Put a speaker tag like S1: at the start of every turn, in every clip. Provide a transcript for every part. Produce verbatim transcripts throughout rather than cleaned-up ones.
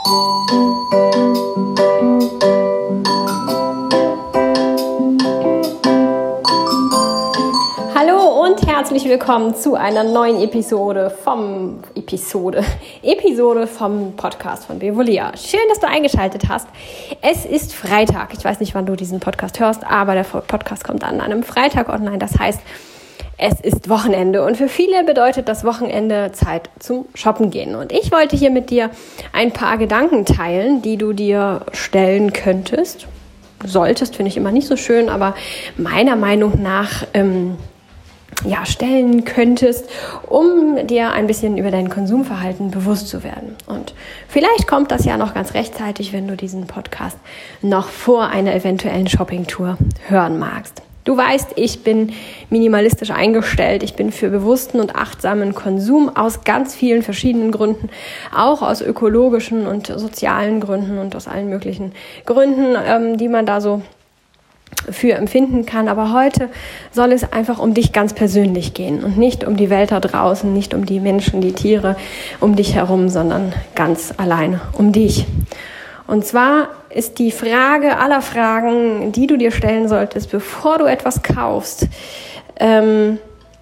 S1: Hallo und herzlich willkommen zu einer neuen Episode vom Episode Episode vom Podcast von Bevolia. Schön, dass du eingeschaltet hast. Es ist Freitag. Ich weiß nicht, wann du diesen Podcast hörst, aber der Podcast kommt an einem Freitag online. Das heißt, es ist Wochenende und für viele bedeutet das Wochenende Zeit zum Shoppen gehen. Und ich wollte hier mit dir ein paar Gedanken teilen, die du dir stellen könntest. Solltest, finde ich immer nicht so schön, aber meiner Meinung nach ähm, ja, stellen könntest, um dir ein bisschen über dein Konsumverhalten bewusst zu werden. Und vielleicht kommt das ja noch ganz rechtzeitig, wenn du diesen Podcast noch vor einer eventuellen Shoppingtour hören magst. Du weißt, ich bin minimalistisch eingestellt. Ich bin für bewussten und achtsamen Konsum aus ganz vielen verschiedenen Gründen, auch aus ökologischen und sozialen Gründen und aus allen möglichen Gründen, ähm, die man da so für empfinden kann. Aber heute soll es einfach um dich ganz persönlich gehen und nicht um die Welt da draußen, nicht um die Menschen, die Tiere um dich herum, sondern ganz alleine um dich. Und zwar ist die Frage aller Fragen, die du dir stellen solltest, bevor du etwas kaufst, ähm,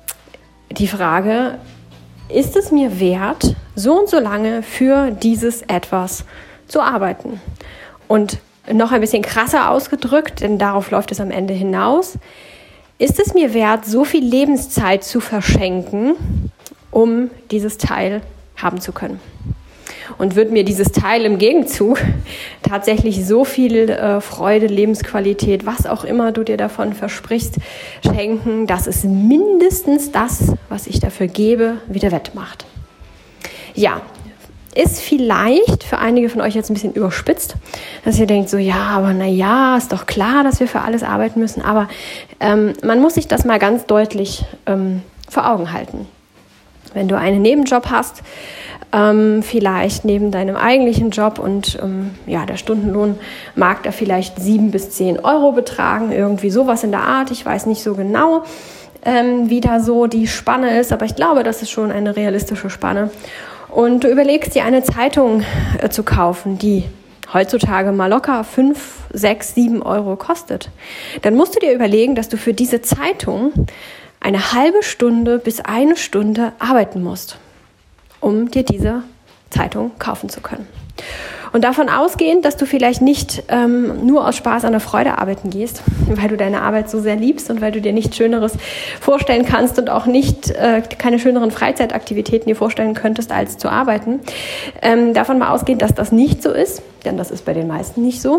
S1: die Frage, ist es mir wert, so und so lange für dieses etwas zu arbeiten? Und noch ein bisschen krasser ausgedrückt, denn darauf läuft es am Ende hinaus, ist es mir wert, so viel Lebenszeit zu verschenken, um dieses Teil haben zu können? Und wird mir dieses Teil im Gegenzug tatsächlich so viel äh, Freude, Lebensqualität, was auch immer du dir davon versprichst, schenken, dass es mindestens das, was ich dafür gebe, wieder wettmacht? Ja, ist vielleicht für einige von euch jetzt ein bisschen überspitzt, dass ihr denkt so, ja, aber na ja, ist doch klar, dass wir für alles arbeiten müssen, aber ähm, man muss sich das mal ganz deutlich ähm, vor Augen halten. Wenn du einen Nebenjob hast, ähm, vielleicht neben deinem eigentlichen Job und ähm, ja, der Stundenlohn mag da vielleicht sieben bis zehn Euro betragen, irgendwie sowas in der Art. Ich weiß nicht so genau, ähm, wie da so die Spanne ist, aber ich glaube, das ist schon eine realistische Spanne. Und du überlegst dir eine Zeitung äh, zu kaufen, die heutzutage mal locker fünf, sechs, sieben Euro kostet. Dann musst du dir überlegen, dass du für diese Zeitung eine halbe Stunde bis eine Stunde arbeiten musst, um dir diese Zeitung kaufen zu können. Und davon ausgehend, dass du vielleicht nicht ähm, nur aus Spaß an der Freude arbeiten gehst, weil du deine Arbeit so sehr liebst und weil du dir nichts Schöneres vorstellen kannst und auch nicht äh, keine schöneren Freizeitaktivitäten dir vorstellen könntest, als zu arbeiten. Ähm, davon mal ausgehend, dass das nicht so ist, denn das ist bei den meisten nicht so,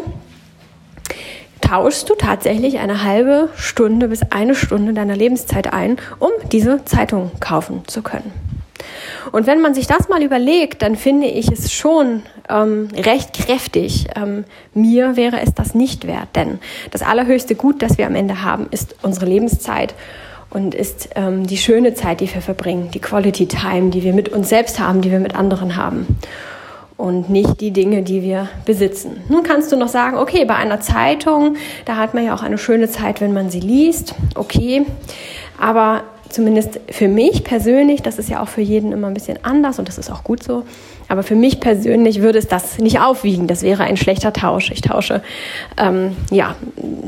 S1: tauschst du tatsächlich eine halbe Stunde bis eine Stunde deiner Lebenszeit ein, um diese Zeitung kaufen zu können. Und wenn man sich das mal überlegt, dann finde ich es schon ähm, recht kräftig. Ähm, mir wäre es das nicht wert, denn das allerhöchste Gut, das wir am Ende haben, ist unsere Lebenszeit und ist ähm, die schöne Zeit, die wir verbringen, die Quality Time, die wir mit uns selbst haben, die wir mit anderen haben. Und nicht die Dinge, die wir besitzen. Nun kannst du noch sagen, okay, bei einer Zeitung, da hat man ja auch eine schöne Zeit, wenn man sie liest. Okay, aber zumindest für mich persönlich, das ist ja auch für jeden immer ein bisschen anders und das ist auch gut so, aber für mich persönlich würde es das nicht aufwiegen. Das wäre ein schlechter Tausch. Ich tausche ähm, ja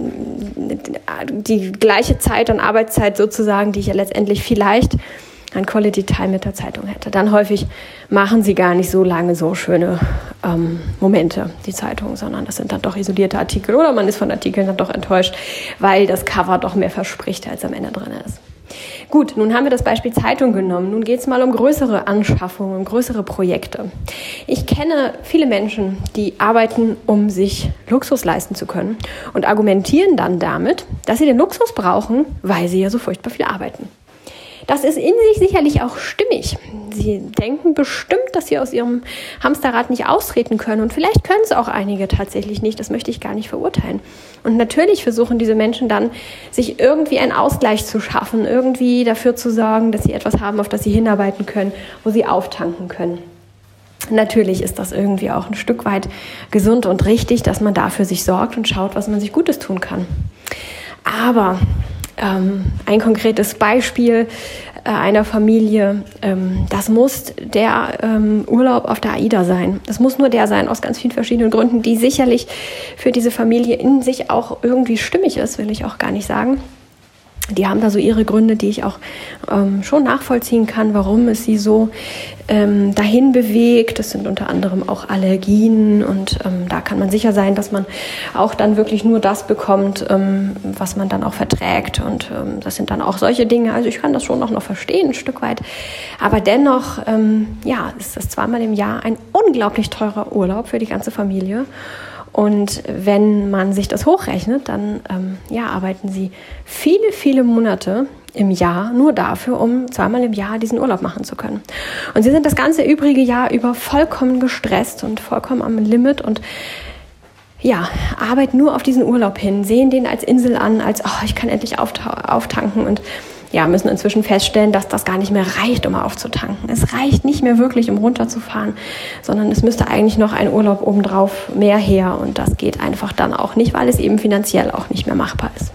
S1: die gleiche Zeit und Arbeitszeit sozusagen, die ich ja letztendlich vielleicht an Quality Time mit der Zeitung hätte. Dann häufig machen sie gar nicht so lange so schöne ähm, Momente, die Zeitung, sondern das sind dann doch isolierte Artikel oder man ist von Artikeln dann doch enttäuscht, weil das Cover doch mehr verspricht, als am Ende drin ist. Gut, nun haben wir das Beispiel Zeitung genommen. Nun geht es mal um größere Anschaffungen, um größere Projekte. Ich kenne viele Menschen, die arbeiten, um sich Luxus leisten zu können und argumentieren dann damit, dass sie den Luxus brauchen, weil sie ja so furchtbar viel arbeiten. Das ist in sich sicherlich auch stimmig. Sie denken bestimmt, dass sie aus ihrem Hamsterrad nicht austreten können. Und vielleicht können es auch einige tatsächlich nicht. Das möchte ich gar nicht verurteilen. Und natürlich versuchen diese Menschen dann, sich irgendwie einen Ausgleich zu schaffen, irgendwie dafür zu sorgen, dass sie etwas haben, auf das sie hinarbeiten können, wo sie auftanken können. Natürlich ist das irgendwie auch ein Stück weit gesund und richtig, dass man dafür sich sorgt und schaut, was man sich Gutes tun kann. Aber Ähm, ein konkretes Beispiel, äh, einer Familie, ähm, das muss der ähm, Urlaub auf der AIDA sein. Das muss nur der sein, aus ganz vielen verschiedenen Gründen, die sicherlich für diese Familie in sich auch irgendwie stimmig ist, will ich auch gar nicht sagen. Die haben da so ihre Gründe, die ich auch ähm, schon nachvollziehen kann, warum es sie so ähm, dahin bewegt. Das sind unter anderem auch Allergien und ähm, da kann man sicher sein, dass man auch dann wirklich nur das bekommt, ähm, was man dann auch verträgt. Und ähm, das sind dann auch solche Dinge. Also ich kann das schon auch noch verstehen, ein Stück weit. Aber dennoch, ähm, ja, ist das zweimal im Jahr ein unglaublich teurer Urlaub für die ganze Familie. Und wenn man sich das hochrechnet, dann ähm, ja, arbeiten sie viele, viele Monate im Jahr nur dafür, um zweimal im Jahr diesen Urlaub machen zu können. Und sie sind das ganze übrige Jahr über vollkommen gestresst und vollkommen am Limit und ja, arbeiten nur auf diesen Urlaub hin, sehen den als Insel an, als oh, ich kann endlich aufta- auftanken und ja, müssen inzwischen feststellen, dass das gar nicht mehr reicht, um aufzutanken. Es reicht nicht mehr wirklich, um runterzufahren, sondern es müsste eigentlich noch ein Urlaub obendrauf mehr her und das geht einfach dann auch nicht, weil es eben finanziell auch nicht mehr machbar ist.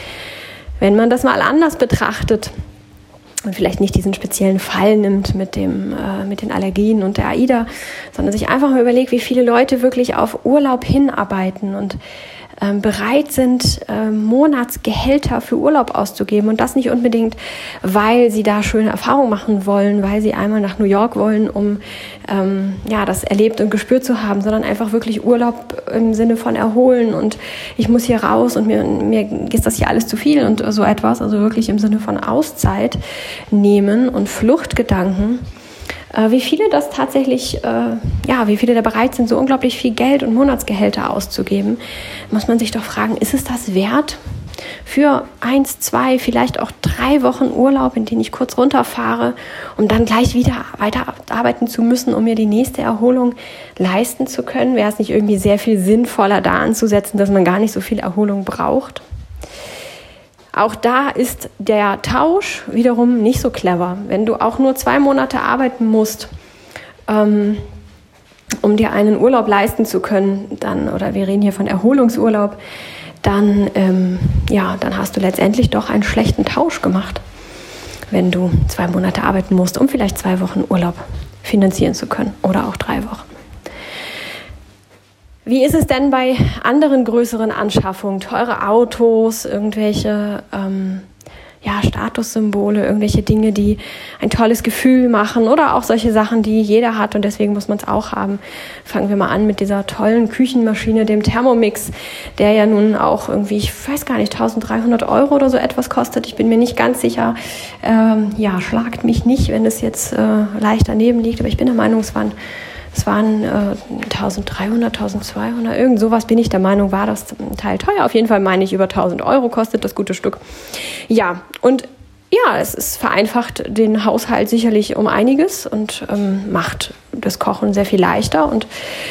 S1: Wenn man das mal anders betrachtet und vielleicht nicht diesen speziellen Fall nimmt mit dem, äh, mit den Allergien und der AIDA, sondern sich einfach mal überlegt, wie viele Leute wirklich auf Urlaub hinarbeiten und ähm, bereit sind, äh, Monatsgehälter für Urlaub auszugeben und das nicht unbedingt, weil sie da schöne Erfahrungen machen wollen, weil sie einmal nach New York wollen, um ähm, ja, das erlebt und gespürt zu haben, sondern einfach wirklich Urlaub im Sinne von erholen und ich muss hier raus und mir, mir ist das hier alles zu viel und so etwas, also wirklich im Sinne von Auszeit nehmen und Fluchtgedanken. Wie viele das tatsächlich, äh, ja, wie viele da bereit sind, so unglaublich viel Geld und Monatsgehälter auszugeben, muss man sich doch fragen, ist es das wert für eins, zwei, vielleicht auch drei Wochen Urlaub, in denen ich kurz runterfahre, um dann gleich wieder weiter arbeiten zu müssen, um mir die nächste Erholung leisten zu können? Wäre es nicht irgendwie sehr viel sinnvoller, da anzusetzen, dass man gar nicht so viel Erholung braucht? Auch da ist der Tausch wiederum nicht so clever. Wenn du auch nur zwei Monate arbeiten musst, ähm, um dir einen Urlaub leisten zu können, dann, oder wir reden hier von Erholungsurlaub, dann, ähm, ja, dann hast du letztendlich doch einen schlechten Tausch gemacht, wenn du zwei Monate arbeiten musst, um vielleicht zwei Wochen Urlaub finanzieren zu können oder auch drei Wochen. Wie ist es denn bei anderen größeren Anschaffungen, teure Autos, irgendwelche ähm, ja, Statussymbole, irgendwelche Dinge, die ein tolles Gefühl machen oder auch solche Sachen, die jeder hat und deswegen muss man es auch haben. Fangen wir mal an mit dieser tollen Küchenmaschine, dem Thermomix, der ja nun auch irgendwie, ich weiß gar nicht, eintausenddreihundert Euro oder so etwas kostet. Ich bin mir nicht ganz sicher. Ähm, ja, schlagt mich nicht, wenn es jetzt äh, leicht daneben liegt, aber ich bin der Meinung, es waren Es waren äh, eintausenddreihundert, eintausendzweihundert, irgend sowas bin ich der Meinung, war das Teil teuer. Auf jeden Fall meine ich, über tausend Euro kostet das gute Stück. Ja, und ja, es ist vereinfacht den Haushalt sicherlich um einiges und ähm, macht das Kochen sehr viel leichter. Und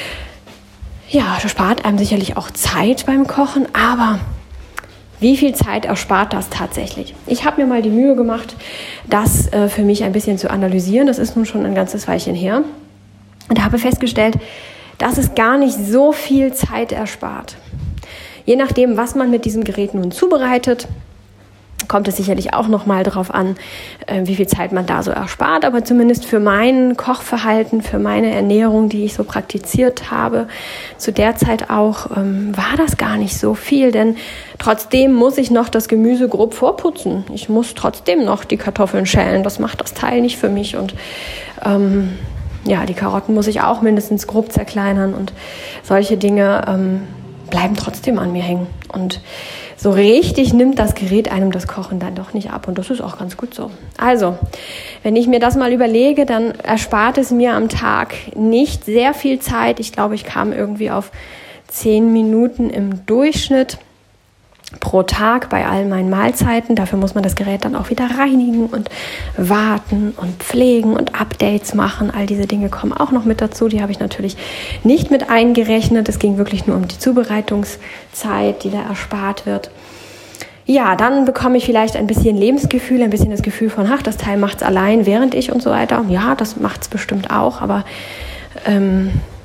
S1: ja, das spart einem sicherlich auch Zeit beim Kochen, aber wie viel Zeit erspart das tatsächlich? Ich habe mir mal die Mühe gemacht, das äh, für mich ein bisschen zu analysieren. Das ist nun schon ein ganzes Weilchen her. Und habe festgestellt, dass es gar nicht so viel Zeit erspart. Je nachdem, was man mit diesem Gerät nun zubereitet, kommt es sicherlich auch nochmal darauf an, wie viel Zeit man da so erspart. Aber zumindest für mein Kochverhalten, für meine Ernährung, die ich so praktiziert habe, zu der Zeit auch, war das gar nicht so viel. Denn trotzdem muss ich noch das Gemüse grob vorputzen. Ich muss trotzdem noch die Kartoffeln schälen. Das macht das Teil nicht für mich. Und ähm, ja, die Karotten muss ich auch mindestens grob zerkleinern und solche Dinge ähm, bleiben trotzdem an mir hängen. Und so richtig nimmt das Gerät einem das Kochen dann doch nicht ab und das ist auch ganz gut so. Also, wenn ich mir das mal überlege, dann erspart es mir am Tag nicht sehr viel Zeit. Ich glaube, ich kam irgendwie auf zehn Minuten im Durchschnitt pro Tag bei all meinen Mahlzeiten. Dafür muss man das Gerät dann auch wieder reinigen und warten und pflegen und Updates machen. All diese Dinge kommen auch noch mit dazu. Die habe ich natürlich nicht mit eingerechnet. Es ging wirklich nur um die Zubereitungszeit, die da erspart wird. Ja, dann bekomme ich vielleicht ein bisschen Lebensgefühl, ein bisschen das Gefühl von, ach, das Teil macht es allein, während ich und so weiter. Ja, das macht es bestimmt auch, aber ähm,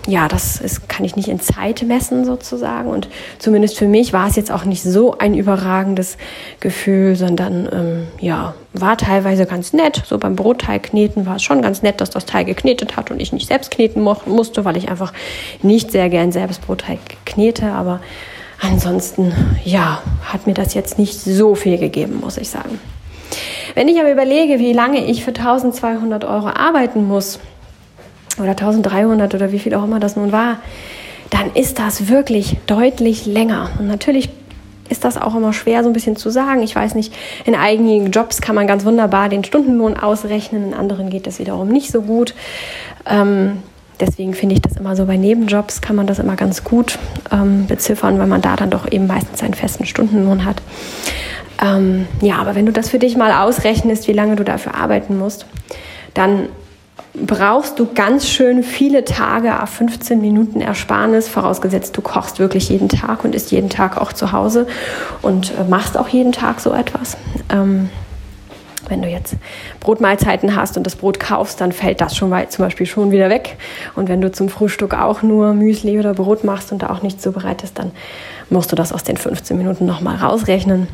S1: ja, das ist, kann ich nicht in Zeit messen sozusagen. Und zumindest für mich war es jetzt auch nicht so ein überragendes Gefühl, sondern ähm, ja, war teilweise ganz nett. So beim Brotteig kneten war es schon ganz nett, dass das Teig geknetet hat und ich nicht selbst kneten mo- musste, weil ich einfach nicht sehr gern selbst Brotteig knete. Aber ansonsten, ja, hat mir das jetzt nicht so viel gegeben, muss ich sagen. Wenn ich aber überlege, wie lange ich für eintausendzweihundert Euro arbeiten muss, oder eintausenddreihundert oder wie viel auch immer das nun war, dann ist das wirklich deutlich länger. Und natürlich ist das auch immer schwer so ein bisschen zu sagen. Ich weiß nicht, in einigen Jobs kann man ganz wunderbar den Stundenlohn ausrechnen, in anderen geht das wiederum nicht so gut. Ähm, deswegen finde ich das immer so, bei Nebenjobs kann man das immer ganz gut ähm, beziffern, weil man da dann doch eben meistens einen festen Stundenlohn hat. Ähm, ja, aber wenn du das für dich mal ausrechnest, wie lange du dafür arbeiten musst, dann brauchst du ganz schön viele Tage auf fünfzehn Minuten Ersparnis, vorausgesetzt du kochst wirklich jeden Tag und isst jeden Tag auch zu Hause und machst auch jeden Tag so etwas. Ähm, wenn du jetzt Brotmahlzeiten hast und das Brot kaufst, dann fällt das schon mal zum Beispiel schon wieder weg. Und wenn du zum Frühstück auch nur Müsli oder Brot machst und da auch nichts zubereitest, dann musst du das aus den fünfzehn Minuten nochmal rausrechnen.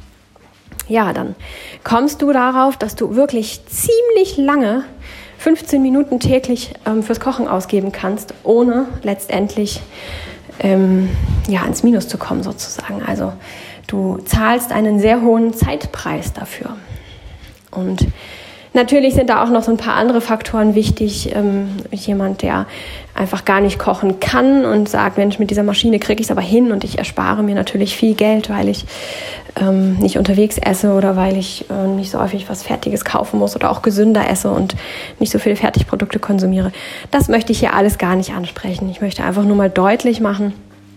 S1: Ja, dann kommst du darauf, dass du wirklich ziemlich lange fünfzehn Minuten täglich ähm, fürs Kochen ausgeben kannst, ohne letztendlich ähm, ja, ins Minus zu kommen sozusagen. Also du zahlst einen sehr hohen Zeitpreis dafür. Und natürlich sind da auch noch so ein paar andere Faktoren wichtig. Ähm, jemand, der einfach gar nicht kochen kann und sagt, Mensch, mit dieser Maschine kriege ich es aber hin und ich erspare mir natürlich viel Geld, weil ich ähm, nicht unterwegs esse oder weil ich äh, nicht so häufig was Fertiges kaufen muss oder auch gesünder esse und nicht so viele Fertigprodukte konsumiere. Das möchte ich hier alles gar nicht ansprechen. Ich möchte einfach nur mal deutlich machen,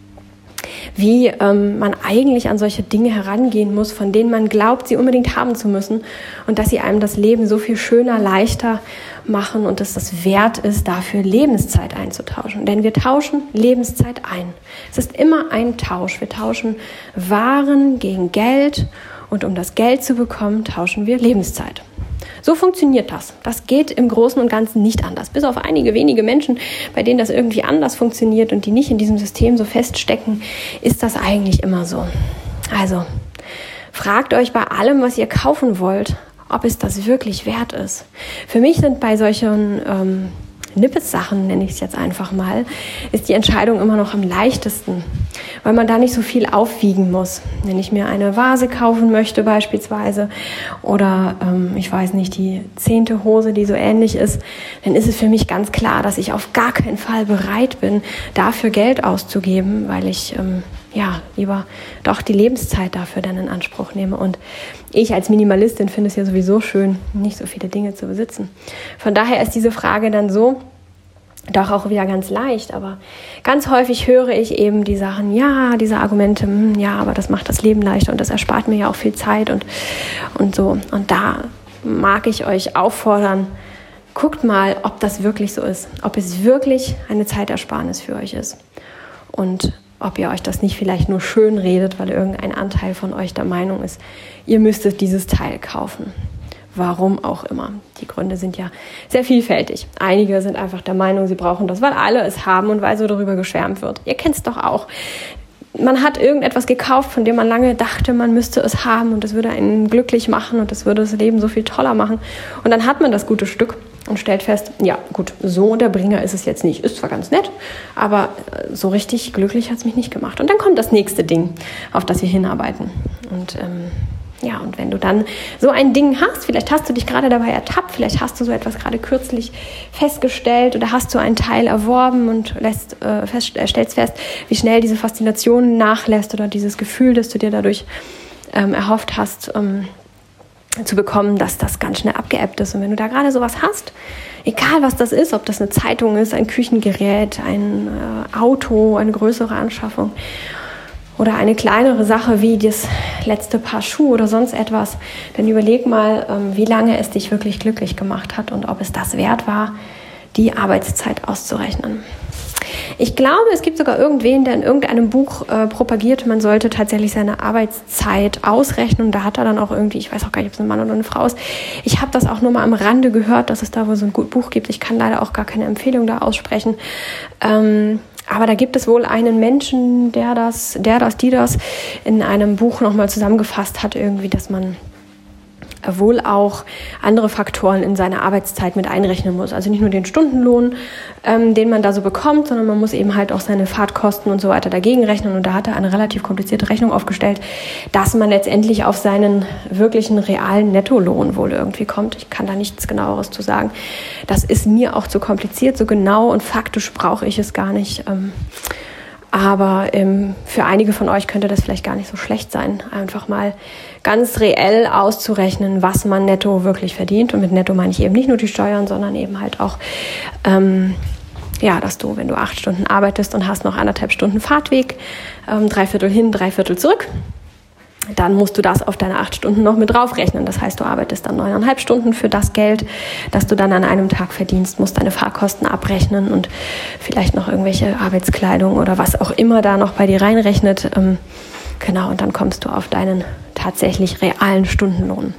S1: wie ähm, man eigentlich an solche Dinge herangehen muss, von denen man glaubt, sie unbedingt haben zu müssen und dass sie einem das Leben so viel schöner, leichter machen und dass das wert ist, dafür Lebenszeit einzutauschen. Denn wir tauschen Lebenszeit ein. Es ist immer ein Tausch. Wir tauschen Waren gegen Geld und um das Geld zu bekommen, tauschen wir Lebenszeit. So funktioniert das. Das geht im Großen und Ganzen nicht anders. Bis auf einige wenige Menschen, bei denen das irgendwie anders funktioniert und die nicht in diesem System so feststecken, ist das eigentlich immer so. Also, fragt euch bei allem, was ihr kaufen wollt, ob es das wirklich wert ist. Für mich sind bei solchen ähm, Nippes-Sachen, nenne ich es jetzt einfach mal, ist die Entscheidung immer noch am leichtesten, weil man da nicht so viel aufwiegen muss. Wenn ich mir eine Vase kaufen möchte beispielsweise oder ähm, ich weiß nicht, die zehnte Hose, die so ähnlich ist, dann ist es für mich ganz klar, dass ich auf gar keinen Fall bereit bin, dafür Geld auszugeben, weil ich ähm, ja lieber doch die Lebenszeit dafür dann in Anspruch nehme. Und ich als Minimalistin finde es ja sowieso schön, nicht so viele Dinge zu besitzen. Von daher ist diese Frage dann so doch auch wieder ganz leicht, aber ganz häufig höre ich eben die Sachen, ja, diese Argumente, ja, aber das macht das Leben leichter und das erspart mir ja auch viel Zeit und, und so. Und da mag ich euch auffordern, guckt mal, ob das wirklich so ist, ob es wirklich eine Zeitersparnis für euch ist und ob ihr euch das nicht vielleicht nur schön redet, weil irgendein Anteil von euch der Meinung ist, ihr müsstet dieses Teil kaufen. Warum auch immer. Die Gründe sind ja sehr vielfältig. Einige sind einfach der Meinung, sie brauchen das, weil alle es haben und weil so darüber geschwärmt wird. Ihr kennt es doch auch. Man hat irgendetwas gekauft, von dem man lange dachte, man müsste es haben und es würde einen glücklich machen und es würde das Leben so viel toller machen. Und dann hat man das gute Stück und stellt fest, ja gut, so der Bringer ist es jetzt nicht. Ist zwar ganz nett, aber so richtig glücklich hat es mich nicht gemacht. Und dann kommt das nächste Ding, auf das wir hinarbeiten. Und ähm, ja, und wenn du dann so ein Ding hast, vielleicht hast du dich gerade dabei ertappt, vielleicht hast du so etwas gerade kürzlich festgestellt oder hast du einen Teil erworben und lässt, äh, fest, äh, stellst fest, wie schnell diese Faszination nachlässt oder dieses Gefühl, das du dir dadurch ähm, erhofft hast, ähm, zu bekommen, dass das ganz schnell abgeebbt ist. Und wenn du da gerade sowas hast, egal was das ist, ob das eine Zeitung ist, ein Küchengerät, ein äh, Auto, eine größere Anschaffung, oder eine kleinere Sache wie das letzte Paar Schuhe oder sonst etwas, dann überleg mal, wie lange es dich wirklich glücklich gemacht hat und ob es das wert war, die Arbeitszeit auszurechnen. Ich glaube, es gibt sogar irgendwen, der in irgendeinem Buch äh, propagiert, man sollte tatsächlich seine Arbeitszeit ausrechnen. Und da hat er dann auch irgendwie, ich weiß auch gar nicht, ob es ein Mann oder eine Frau ist. Ich habe das auch nur mal am Rande gehört, dass es da wohl so ein gutes Buch gibt. Ich kann leider auch gar keine Empfehlung da aussprechen. Ähm, aber da gibt es wohl einen Menschen, der das, der das, die das in einem Buch nochmal zusammengefasst hat, irgendwie, dass man wohl auch andere Faktoren in seine Arbeitszeit mit einrechnen muss. Also nicht nur den Stundenlohn, ähm, den man da so bekommt, sondern man muss eben halt auch seine Fahrtkosten und so weiter dagegen rechnen. Und da hat er eine relativ komplizierte Rechnung aufgestellt, dass man letztendlich auf seinen wirklichen realen Nettolohn wohl irgendwie kommt. Ich kann da nichts Genaueres zu sagen. Das ist mir auch zu kompliziert, so genau und faktisch brauche ich es gar nicht. Ähm, Aber ähm, für einige von euch könnte das vielleicht gar nicht so schlecht sein, einfach mal ganz reell auszurechnen, was man netto wirklich verdient. Und mit netto meine ich eben nicht nur die Steuern, sondern eben halt auch, ähm, ja, dass du, wenn du acht Stunden arbeitest und hast noch anderthalb Stunden Fahrtweg, ähm, drei Viertel hin, drei Viertel zurück, dann musst du das auf deine acht Stunden noch mit draufrechnen. Das heißt, du arbeitest dann neuneinhalb Stunden für das Geld, das du dann an einem Tag verdienst, musst deine Fahrkosten abrechnen und vielleicht noch irgendwelche Arbeitskleidung oder was auch immer da noch bei dir reinrechnet. Ähm, genau, und dann kommst du auf deinen tatsächlich realen Stundenlohn.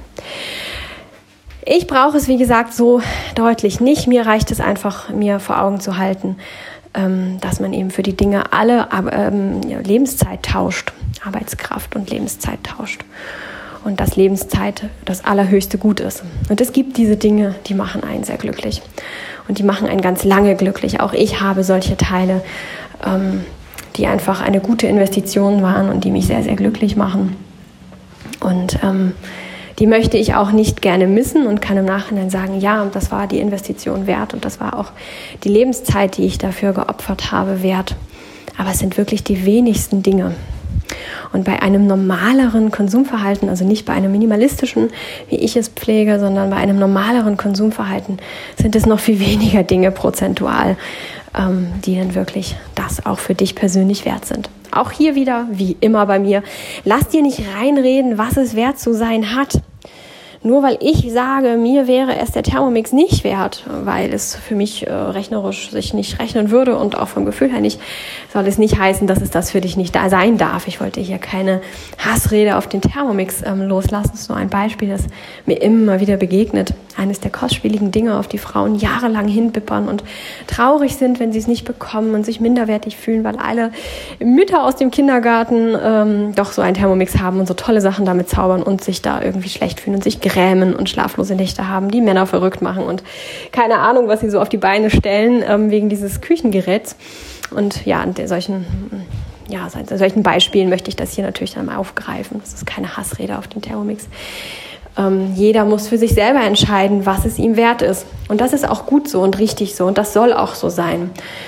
S1: Ich brauche es, wie gesagt, so deutlich nicht. Mir reicht es einfach, mir vor Augen zu halten, ähm, dass man eben für die Dinge alle ähm, Lebenszeit tauscht. Arbeitskraft und Lebenszeit tauscht. Und dass Lebenszeit das allerhöchste Gut ist. Und es gibt diese Dinge, die machen einen sehr glücklich. Und die machen einen ganz lange glücklich. Auch ich habe solche Teile, ähm, die einfach eine gute Investition waren und die mich sehr, sehr glücklich machen. Und ähm, die möchte ich auch nicht gerne missen und kann im Nachhinein sagen, ja, das war die Investition wert und das war auch die Lebenszeit, die ich dafür geopfert habe, wert. Aber es sind wirklich die wenigsten Dinge. Und bei einem normaleren Konsumverhalten, also nicht bei einem minimalistischen, wie ich es pflege, sondern bei einem normaleren Konsumverhalten sind es noch viel weniger Dinge prozentual, ähm, die dann wirklich das auch für dich persönlich wert sind. Auch hier wieder, wie immer bei mir, lass dir nicht reinreden, was es wert zu sein hat. Nur weil ich sage, mir wäre es der Thermomix nicht wert, weil es für mich äh, rechnerisch sich nicht rechnen würde und auch vom Gefühl her nicht, soll es nicht heißen, dass es das für dich nicht da sein darf. Ich wollte hier keine Hassrede auf den Thermomix ähm, loslassen. Das ist nur ein Beispiel, das mir immer wieder begegnet. Eines der kostspieligen Dinge, auf die Frauen jahrelang hinbippern und traurig sind, wenn sie es nicht bekommen und sich minderwertig fühlen, weil alle Mütter aus dem Kindergarten ähm, doch so einen Thermomix haben und so tolle Sachen damit zaubern und sich da irgendwie schlecht fühlen und sich grämen und schlaflose Nächte haben, die Männer verrückt machen und keine Ahnung, was sie so auf die Beine stellen ähm, wegen dieses Küchengeräts. Und ja, an solchen, ja, solchen Beispielen möchte ich das hier natürlich dann mal aufgreifen. Das ist keine Hassrede auf den Thermomix. Ähm, jeder muss für sich selber entscheiden, was es ihm wert ist. Und das ist auch gut so und richtig so und das soll auch so sein.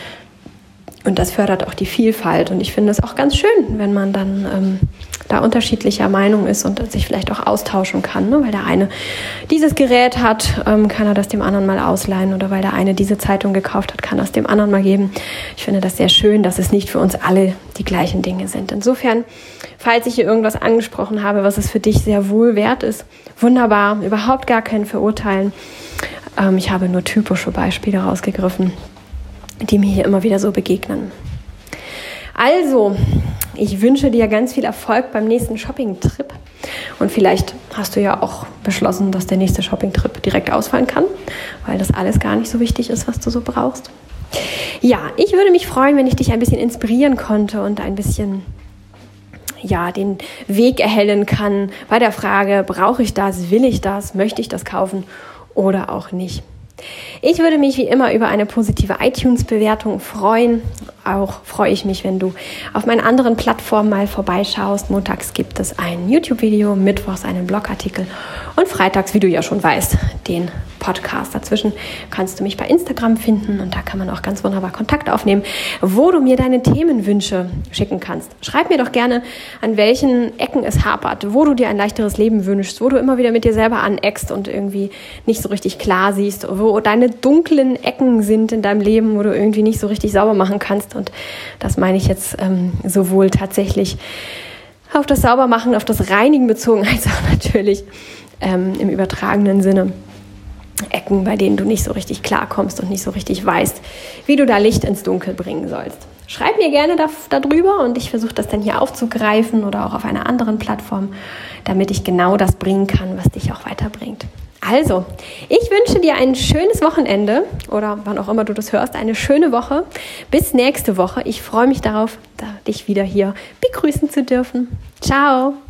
S1: Und das fördert auch die Vielfalt. Und ich finde es auch ganz schön, wenn man dann ähm, da unterschiedlicher Meinung ist und sich vielleicht auch austauschen kann. Ne? Weil der eine dieses Gerät hat, ähm, kann er das dem anderen mal ausleihen. Oder weil der eine diese Zeitung gekauft hat, kann er es dem anderen mal geben. Ich finde das sehr schön, dass es nicht für uns alle die gleichen Dinge sind. Insofern, falls ich hier irgendwas angesprochen habe, was es für dich sehr wohl wert ist, wunderbar, überhaupt gar kein Verurteilen. Ähm, ich habe nur typische Beispiele rausgegriffen, die mir hier immer wieder so begegnen. Also, ich wünsche dir ganz viel Erfolg beim nächsten Shopping-Trip. Und vielleicht hast du ja auch beschlossen, dass der nächste Shopping-Trip direkt ausfallen kann, weil das alles gar nicht so wichtig ist, was du so brauchst. Ja, ich würde mich freuen, wenn ich dich ein bisschen inspirieren konnte und ein bisschen ja, den Weg erhellen kann bei der Frage, brauche ich das, will ich das, möchte ich das kaufen oder auch nicht. Ich würde mich wie immer über eine positive iTunes-Bewertung freuen. Auch freue ich mich, wenn du auf meinen anderen Plattformen mal vorbeischaust. Montags gibt es ein YouTube-Video, mittwochs einen Blogartikel und freitags, wie du ja schon weißt, den Podcast. Dazwischen kannst du mich bei Instagram finden und da kann man auch ganz wunderbar Kontakt aufnehmen, wo du mir deine Themenwünsche schicken kannst. Schreib mir doch gerne, an welchen Ecken es hapert, wo du dir ein leichteres Leben wünschst, wo du immer wieder mit dir selber aneckst und irgendwie nicht so richtig klar siehst, wo deine dunklen Ecken sind in deinem Leben, wo du irgendwie nicht so richtig sauber machen kannst. Und das meine ich jetzt ähm, sowohl tatsächlich auf das Saubermachen, auf das Reinigen bezogen, als auch natürlich ähm, im übertragenen Sinne. Ecken, bei denen du nicht so richtig klarkommst und nicht so richtig weißt, wie du da Licht ins Dunkel bringen sollst. Schreib mir gerne da, darüber und ich versuche das dann hier aufzugreifen oder auch auf einer anderen Plattform, damit ich genau das bringen kann, was dich auch weiterbringt. Also, ich wünsche dir ein schönes Wochenende oder wann auch immer du das hörst, eine schöne Woche. Bis nächste Woche. Ich freue mich darauf, dich wieder hier begrüßen zu dürfen. Ciao!